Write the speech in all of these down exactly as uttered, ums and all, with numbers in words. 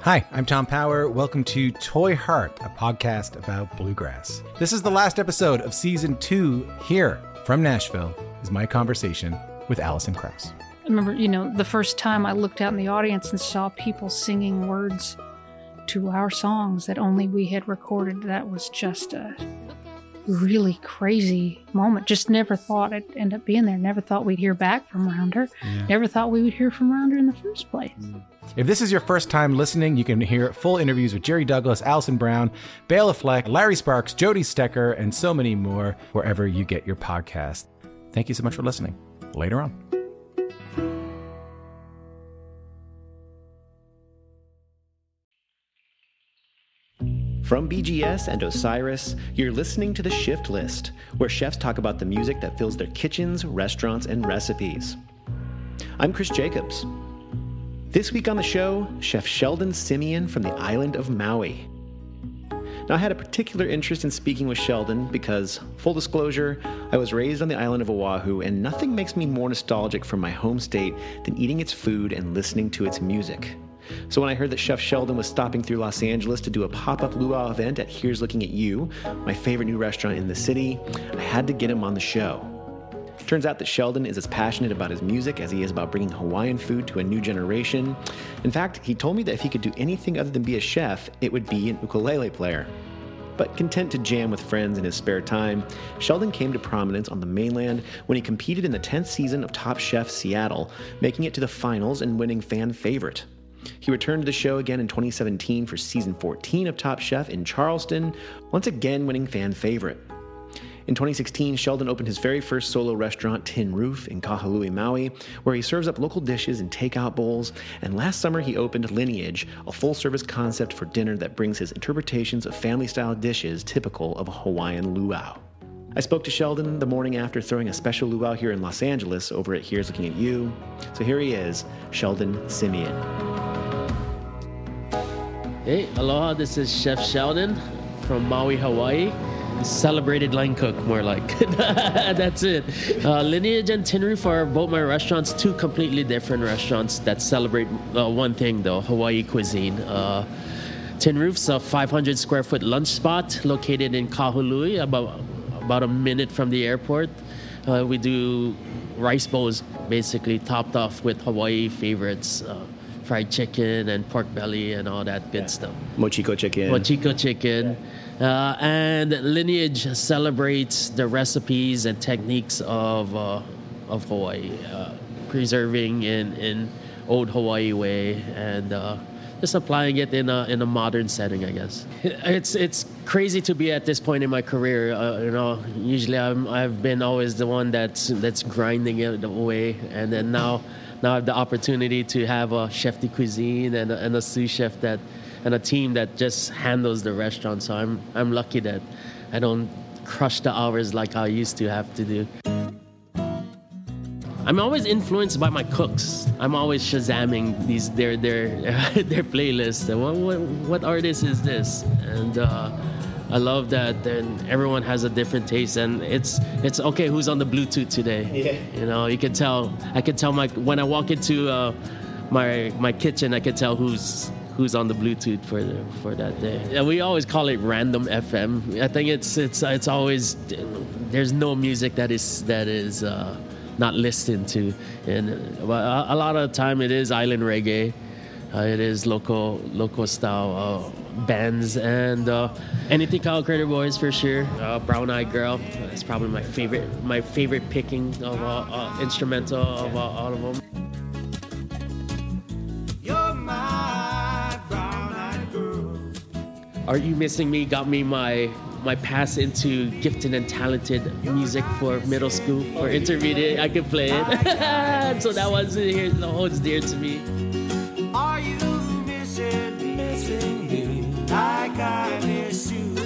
Hi, I'm Tom Power. Welcome to Toy Heart, a podcast about bluegrass. This is the last episode of season two. Here from Nashville is my conversation with Alison Krauss. I remember, you know, the first time I looked out in the audience and saw people singing words to our songs that only we had recorded. That was just a really crazy moment. Just never thought it'd end up being there. Never thought we'd hear back from Rounder. Yeah. Never thought we would hear from Rounder in the first place. If this is your first time listening, you can hear full interviews with Jerry Douglas, Alison Brown, Bela Fleck, Larry Sparks, Jody Stecker, and so many more wherever you get your podcast. Thank you so much for listening. Later on. From B G S and Osiris, you're listening to The Shift List, where chefs talk about the music that fills their kitchens, restaurants, and recipes. I'm Chris Jacobs. This week on the show, Chef Sheldon Simeon from the island of Maui. Now, I had a particular interest in speaking with Sheldon because, full disclosure, I was raised on the island of Oahu, and nothing makes me more nostalgic for my home state than eating its food and listening to its music. So when I heard that Chef Sheldon was stopping through Los Angeles to do a pop-up luau event at Here's Looking at You, my favorite new restaurant in the city, I had to get him on the show. Turns out that Sheldon is as passionate about his music as he is about bringing Hawaiian food to a new generation. In fact, he told me that if he could do anything other than be a chef, it would be an ukulele player. But content to jam with friends in his spare time, Sheldon came to prominence on the mainland when he competed in the tenth season of Top Chef Seattle, making it to the finals and winning fan favorite. He returned to the show again in twenty seventeen for season fourteen of Top Chef in Charleston, once again winning fan favorite. In twenty sixteen, Sheldon opened his very first solo restaurant, Tin Roof, in Kahului, Maui, where he serves up local dishes in takeout bowls, and last summer he opened Lineage, a full-service concept for dinner that brings his interpretations of family-style dishes typical of a Hawaiian luau. I spoke to Sheldon the morning after throwing a special luau here in Los Angeles over at Here's Looking at You. So here he is, Sheldon Simeon. Hey, aloha, this is Chef Sheldon from Maui, Hawaii. Celebrated line cook, more like. That's it. Uh, Lineage and Tin Roof are both my restaurants, two completely different restaurants that celebrate uh, one thing, though, Hawaii cuisine. Uh, Tin Roof's a five hundred square foot lunch spot located in Kahului, about, about a minute from the airport. Uh, we do rice bowls, basically topped off with Hawaii favorites. Uh, fried chicken and pork belly and all that good yeah. stuff. Mochiko chicken. Mochiko chicken. Uh, and Lineage celebrates the recipes and techniques of uh, of Hawaii, uh, preserving in, in old Hawaii way and uh, just applying it in a in a modern setting, I guess. It's it's crazy to be at this point in my career. Uh, you know, usually I'm I've been always the one that's that's grinding it away, and then now. Now I have the opportunity to have a chef de cuisine and a, and a sous chef that, and a team that just handles the restaurant. So I'm I'm lucky that I don't crush the hours like I used to have to do. I'm always influenced by my cooks. I'm always shazamming these their their their playlists. What what what artist is this? And uh, I love that. Then everyone has a different taste, and it's it's okay. Who's on the Bluetooth today? Yeah. You know, you can tell. I can tell my when I walk into uh, my my kitchen, I can tell who's who's on the Bluetooth for the, for that day. And we always call it random F M. I think it's it's it's always there's no music that is that is uh, not listened to, and a, a lot of the time it is island reggae. Uh, it is local local style uh, bands and uh, anything called Crater Boys for sure. Uh, Brown Eyed Girl is probably my favorite my favorite picking of uh, uh, instrumental of uh, all of them. You're my brown-eyed girl. Are You Missing Me got me my my pass into gifted and talented music for middle school. For intermediate, I could play it. So that was here holds dear to me. Are you missing me, missing me like I miss you?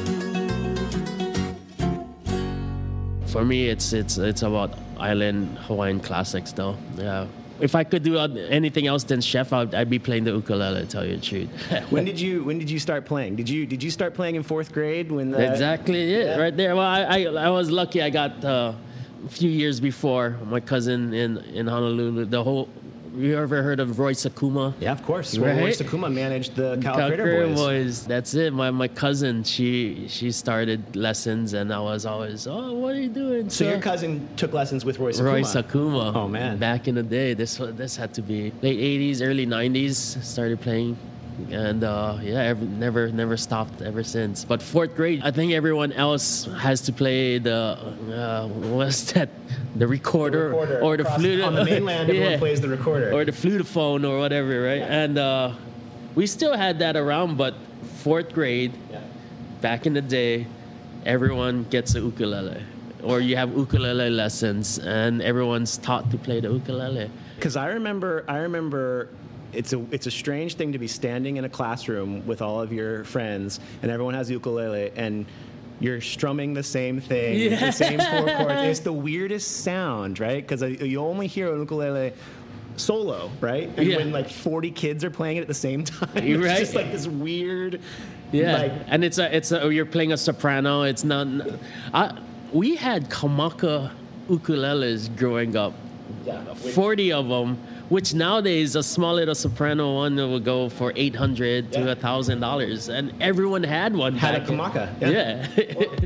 For me, it's it's it's about island Hawaiian classics, though. Yeah. If I could do anything else than chef, I'd, I'd be playing the ukulele. To tell you the truth. When did you When did you start playing? Did you Did you start playing in fourth grade? When the, exactly it, yeah. Right there. Well, I, I I was lucky. I got uh, a few years before my cousin in in Honolulu. The whole you ever heard of Roy Sakuma? Yeah, of course. Right? Roy Sakuma managed the Cal, Cal Crater Crater Boys. Boys. That's it. My my cousin, she she started lessons, and I was always, oh, what are you doing? So your cousin took lessons with Roy Sakuma? Roy Sakuma. Oh, man. Back in the day, this was- this had to be late eighties, early nineties. Started playing, and uh, yeah, ever, never never stopped ever since. But fourth grade, I think everyone else has to play the uh, what's that? The recorder, The recorder. or the Across- flute. on the mainland, everyone plays the recorder. or the flutophone or whatever, right? Yeah. And uh, we still had that around, but fourth grade, Yeah. back in the day, everyone gets a ukulele, or you have ukulele lessons, and everyone's taught to play the ukulele. Because I remember, I remember, it's a it's a strange thing to be standing in a classroom with all of your friends, and everyone has ukulele, and you're strumming the same thing, Yeah. the same four chords. It's the weirdest sound, right? Because you only hear an ukulele solo, right? And Yeah. when like forty kids are playing it at the same time, You're it's right. just like this weird, Yeah, like, and it's a it's a you're playing a soprano. It's not. I, we had Kamaka ukuleles growing up, yeah, forty of them. Which nowadays a small little soprano one will go for eight hundred to Yeah. a thousand dollars, and everyone had one. Had a back in- kamaka, Yeah. yeah.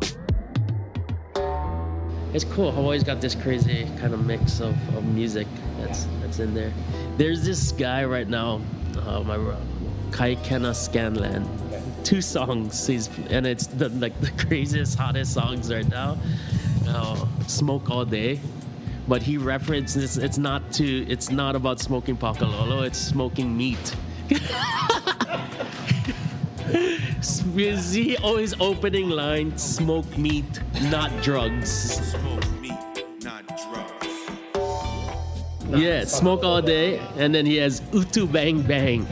It's cool. Hawaii's got this crazy kind of mix of, of music that's that's in there. There's this guy right now, uh, my Kai Kena Scanlan. Two songs, he's, and it's the, like the craziest, hottest songs right now. Uh, Smoke All Day. But he references it's not to it's not about smoking pakalolo, it's smoking meat. Is he always opening line, smoke meat, not drugs. Smoke meat, not drugs. Yeah, smoke all day, and then he has Utu Bang Bang.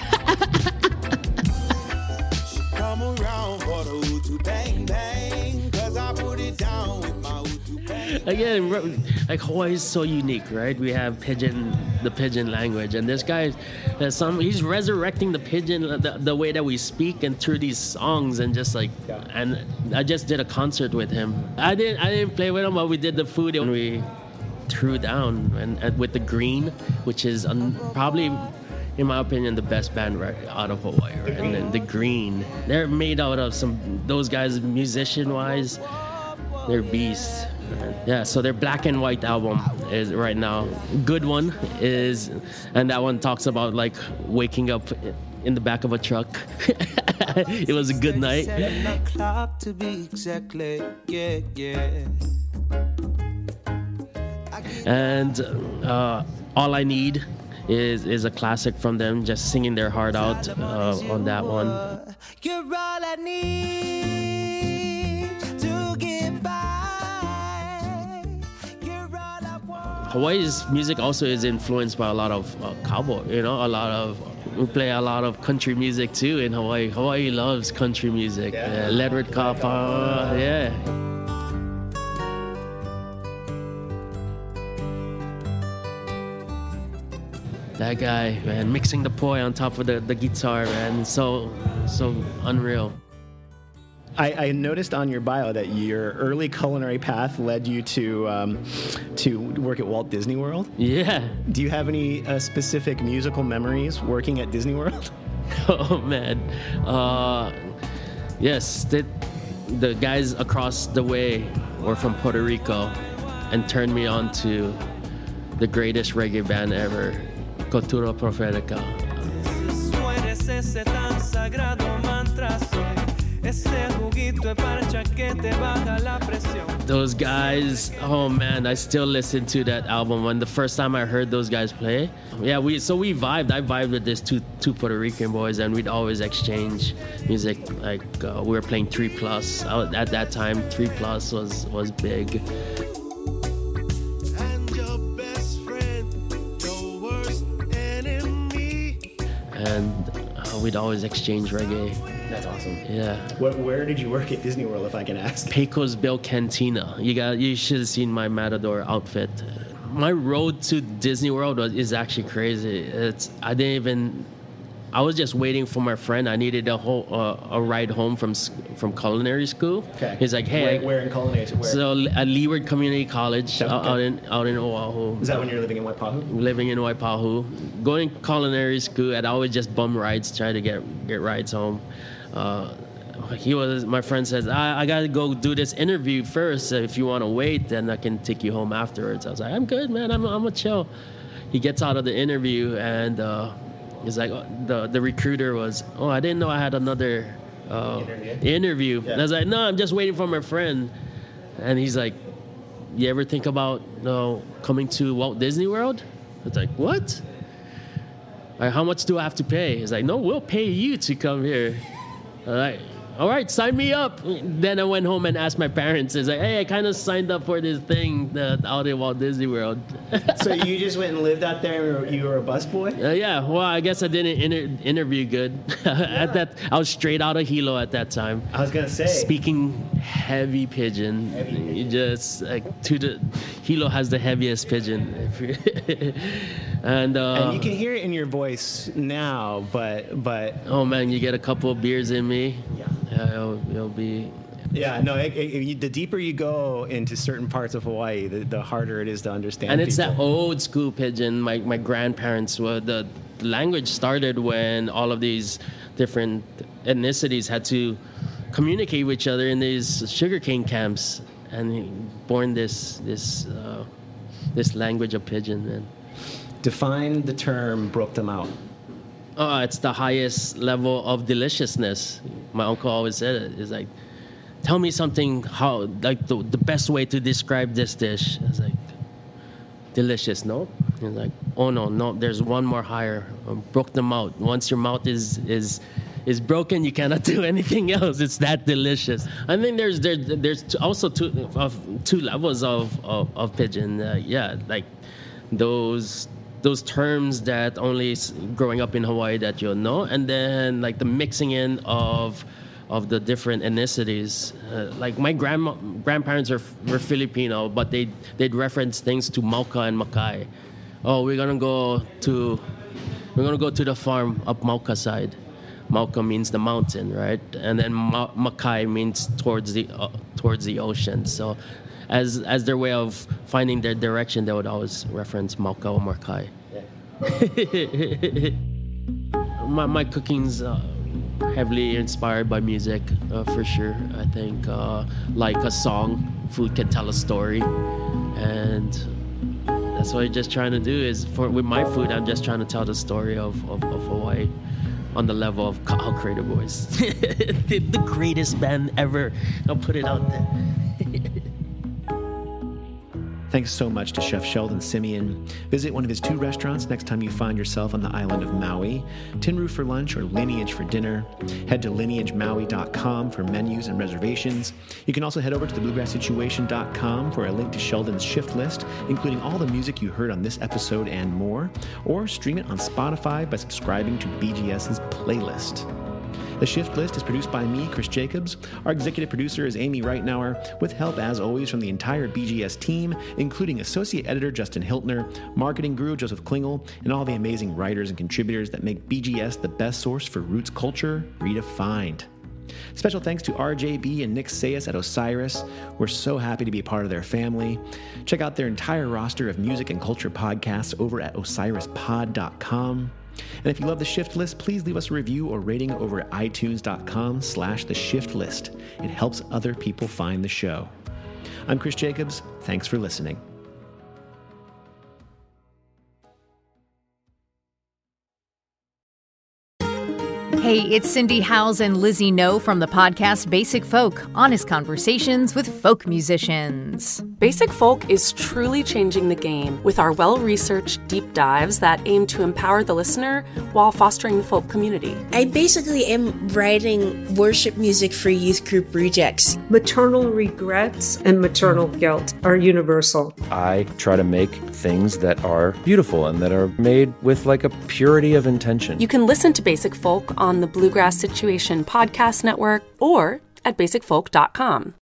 Come around for the Utu bang bang, cause I put it down with my Utu bang. Again, re- like Hawaii is so unique, right? We have pidgin, the pidgin language, and this guy, uh, some he's resurrecting the pidgin, uh, the, the way that we speak, and through these songs, and just like, Yeah. and I just did a concert with him. I didn't, I didn't play with him, but we did the food, and we threw down, and, and with the Green, which is un, probably, in my opinion, the best band right out of Hawaii, right? And then the Green, they're made out of some those guys, musician-wise. They're beasts. Yeah, so their black and white album is right now. Good one is, and that one talks about like waking up in the back of a truck. It was a good night. Seven o'clock to be exactly, yeah, yeah. And uh, All I Need is is a classic from them, just singing their heart out uh, on that one. You're all I need to get by. You're all I want. Hawaii's music also is influenced by a lot of uh, cowboy, you know, a lot of, we play a lot of country music too in Hawaii. Hawaii loves country music. Yeah. Uh, Leonard Kapa, yeah. That guy, man, mixing the poi on top of the, the guitar, man, so, so unreal. I, I noticed on your bio that your early culinary path led you to um, to work at Walt Disney World. Yeah. Do you have any uh, specific musical memories working at Disney World? Oh man, uh, yes, the, the guys across the way were from Puerto Rico, and turned me on to the greatest reggae band ever, Cultura Profética. Sueres ese tan sagrado mantra, soy ese juguito de parcha que te baja la presión. Those guys, oh man, I still listen to that album. When the first time I heard those guys play, yeah, we so we vibed. I vibed with these two two Puerto Rican boys, and we'd always exchange music. Like uh, we were playing Three Plus. I was, at that time, Three Plus was was big. And your best friend, your worst enemy. And uh, we'd always exchange reggae. That's awesome. Yeah. Where, where did you work at Disney World, if I can ask? Pecos Bill Cantina. You got. You should have seen my Matador outfit. My road to Disney World was, is actually crazy. It's I didn't even I was just waiting for my friend. I needed a whole uh, a ride home from from culinary school. Okay. He's like, hey, where, where in culinary? Where? So at Leeward Community College Okay. out, out in out in Oahu. Is that when you're living in Waipahu? Living in Waipahu, going to culinary school, I'd always just bum rides, try to get get rides home. Uh, he was my friend says, I, I gotta go do this interview first. If you want to wait, then I can take you home afterwards. I was like, I'm good, man. I'm I'm a chill. He gets out of the interview and uh, he's like, oh, the the recruiter was, oh, I didn't know I had another uh, interview. interview. Yeah. And I was like, no, I'm just waiting for my friend. And he's like, you ever think about uh, coming to Walt Disney World? It's like, what? Like, how much do I have to pay? He's like, no, we'll pay you to come here. All right. All right, sign me up. Then I went home and asked my parents. It's like, hey, I kind of signed up for this thing uh, out in Walt Disney World. So you just went and lived out there and you were a busboy? Uh, yeah, well, I guess I didn't inter- interview good. At that, I was straight out of Hilo at that time. I was going to say. Speaking heavy pidgin. Heavy pidgin. You just, like, to the, Hilo has the heaviest pidgin. and, uh, and you can hear it in your voice now, but, but. Oh, man, you get a couple of beers in me. Yeah. Yeah, it'll, it'll be. Yeah, no. It, it, the deeper you go into certain parts of Hawaii, the, the harder it is to understand. And it's people. that old school pidgin. My my grandparents were the language started when all of these different ethnicities had to communicate with each other in these sugarcane camps, and he born this this uh, this language of pidgin. Man. Define the term "broke them out." Oh, it's the highest level of deliciousness. My uncle always said it. It's like, tell me something, how, like the, the best way to describe this dish. It's like, delicious, no? And like, oh no, no, there's one more higher. Um, broke them out. Once your mouth is is is broken, you cannot do anything else. It's that delicious. I think there's there, there's also two of two levels of of, of pidgin. Uh, yeah, like those. Those terms that only growing up in Hawaii that you'll know, and then like the mixing in of of the different ethnicities. Uh, like my grandma, grandparents are were Filipino, but they they'd reference things to Mauka and Makai. Oh, we're gonna go to we're gonna go to the farm up Mauka side. Mauka means the mountain, right? And then Ma- Makai means towards the uh, towards the ocean. So. As as their way of finding their direction, they would always reference Mauka or Makai. Yeah. my my cooking's uh, heavily inspired by music, uh, for sure. I think uh, like a song, food can tell a story, and that's what I'm just trying to do. Is for with my food, I'm just trying to tell the story of of, of Hawaii. On the level of Ka'au Crater Boys, the, the greatest band ever. I'll put it out there. Thanks so much to Chef Sheldon Simeon. Visit one of his two restaurants next time you find yourself on the island of Maui. Tinru for lunch or Lineage for dinner. Head to lineage maui dot com for menus and reservations. You can also head over to the bluegrass situation dot com for a link to Sheldon's shift list, including all the music you heard on this episode and more, or stream it on Spotify by subscribing to BGS's playlist. The Shift List is produced by me, Chris Jacobs. Our executive producer is Amy Reitnauer, with help, as always, from the entire B G S team, including associate editor Justin Hiltner, marketing guru Joseph Klingel, and all the amazing writers and contributors that make B G S the best source for roots culture redefined. Special thanks to R J B and Nick Sayas at Osiris. We're so happy to be a part of their family. Check out their entire roster of music and culture podcasts over at osiris pod dot com. And if you love The Shift List, please leave us a review or rating over at itunes dot com slash The Shift List. It helps other people find the show. I'm Chris Jacobs. Thanks for listening. Hey, it's Cindy Howes and Lizzie No from the podcast Basic Folk, honest conversations with folk musicians. Basic Folk is truly changing the game with our well-researched deep dives that aim to empower the listener while fostering the folk community. I basically am writing worship music for youth group rejects. Maternal regrets and maternal guilt are universal. I try to make things that are beautiful and that are made with like a purity of intention. You can listen to Basic Folk on the Bluegrass Situation Podcast Network or at basic folk dot com.